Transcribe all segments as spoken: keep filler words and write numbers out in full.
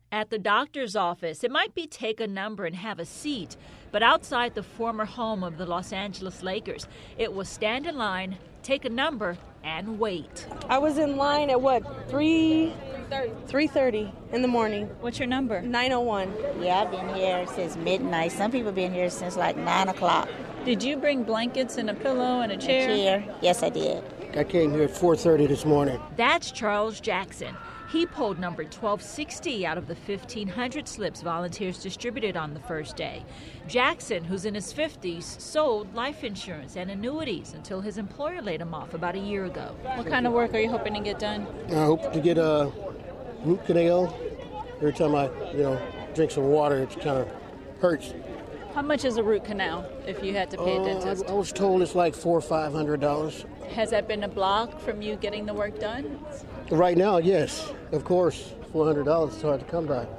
At the doctor's office, it might be take a number and have a seat, but outside the former home of the Los Angeles Lakers, it was stand in line, take a number, and wait. I was in line at what, three thirty in the morning. What's your number? nine oh one. Yeah, I've been here since midnight. Some people been here since like nine o'clock. Did you bring blankets and a pillow and a chair? A chair. Yes, I did. I came here at four thirty this morning. That's Charles Jackson. He pulled number twelve sixty out of the fifteen hundred slips volunteers distributed on the first day. Jackson, who's in his fifties, sold life insurance and annuities until his employer laid him off about a year ago. What kind of work are you hoping to get done? I hope to get a root canal. Every time I, you know, drink some water, it kind of hurts. How much is a root canal if you had to pay a dentist? Uh, I, I was told it's like four or five hundred dollars. Has that been a block from you getting the work done? Right now, yes, of course. Four hundred dollars is hard to come by.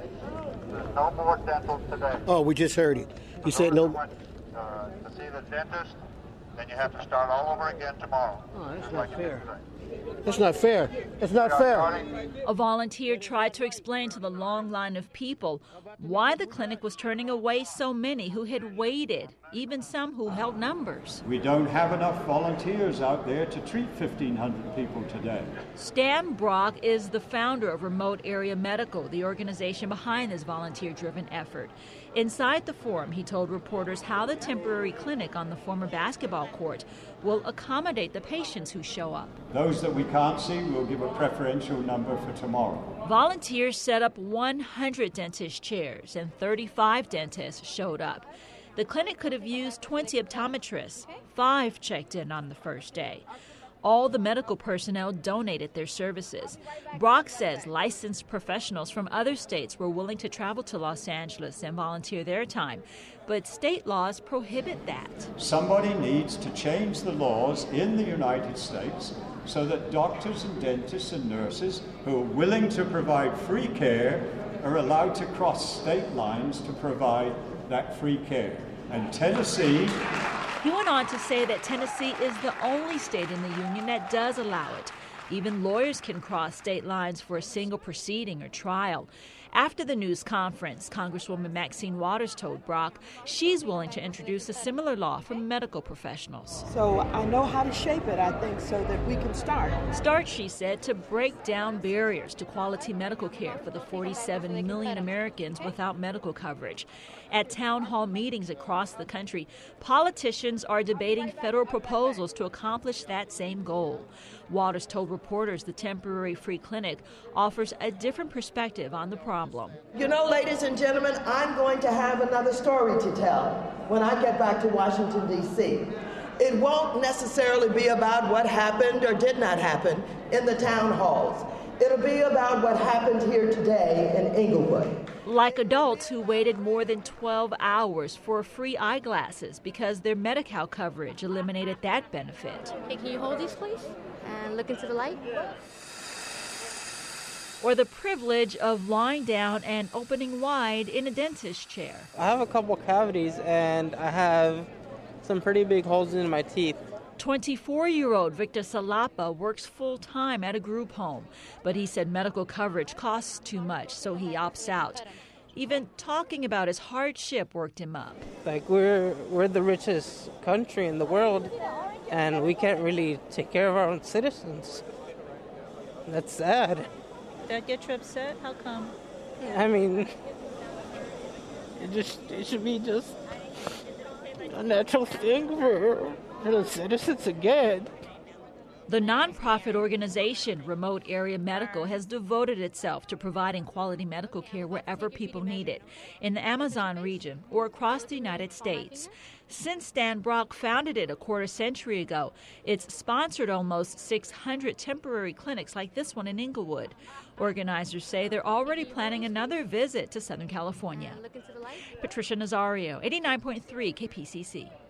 No more dental today. Oh, we just heard it. He said no. Uh, to see the dentist, then you have to start all over again tomorrow. Oh, that's just not like you did fair. today. That's not fair. That's not fair. A volunteer tried to explain to the long line of people why the clinic was turning away so many who had waited, even some who held numbers. We don't have enough volunteers out there to treat fifteen hundred people today. Stan Brock is the founder of Remote Area Medical, the organization behind this volunteer-driven effort. Inside the forum, he told reporters how the temporary clinic on the former basketball court will accommodate the patients who show up. Those that we can't see, we'll give a preferential number for tomorrow. Volunteers set up one hundred dentist chairs, and thirty-five dentists showed up. The clinic could have used twenty optometrists. Five checked in on the first day. All the medical personnel donated their services. Brock says licensed professionals from other states were willing to travel to Los Angeles and volunteer their time, but state laws prohibit that. Somebody needs to change the laws in the United States so that doctors and dentists and nurses who are willing to provide free care are allowed to cross state lines to provide that free care. And Tennessee... He went on to say that Tennessee is the only state in the union that does allow it. Even lawyers can cross state lines for a single proceeding or trial. After the news conference, Congresswoman Maxine Waters told Brock she's willing to introduce a similar law for medical professionals. So I know how to shape it, I think, so that we can start. Start, she said, to break down barriers to quality medical care for the forty-seven million Americans without medical coverage. At town hall meetings across the country, politicians are debating federal proposals to accomplish that same goal. Waters told reporters the temporary free clinic offers a different perspective on the problem. You know, ladies and gentlemen, I'm going to have another story to tell when I get back to Washington, D C It won't necessarily be about what happened or did not happen in the town halls. It'll be about what happened here today in Inglewood. Like adults who waited more than twelve hours for free eyeglasses because their Medi-Cal coverage eliminated that benefit. Hey, can you hold these, please? And look into the light. Or the privilege of lying down and opening wide in a dentist chair. I have a couple cavities and I have some pretty big holes in my teeth. twenty-four-year-old Victor Salapa works full-time at a group home, but he said medical coverage costs too much, so he opts out. Even talking about his hardship worked him up. Like, we're we're the richest country in the world, and we can't really take care of our own citizens. That's sad. Did that get you upset? How come? I mean, it just it should be just a natural thing for, for the citizens to get. The nonprofit organization Remote Area Medical has devoted itself to providing quality medical care wherever people need it, in the Amazon region or across the United States. Since Stan Brock founded it a quarter century ago, it's sponsored almost six hundred temporary clinics like this one in Inglewood. Organizers say they're already planning another visit to Southern California. Patricia Nazario, eighty-nine point three K P C C.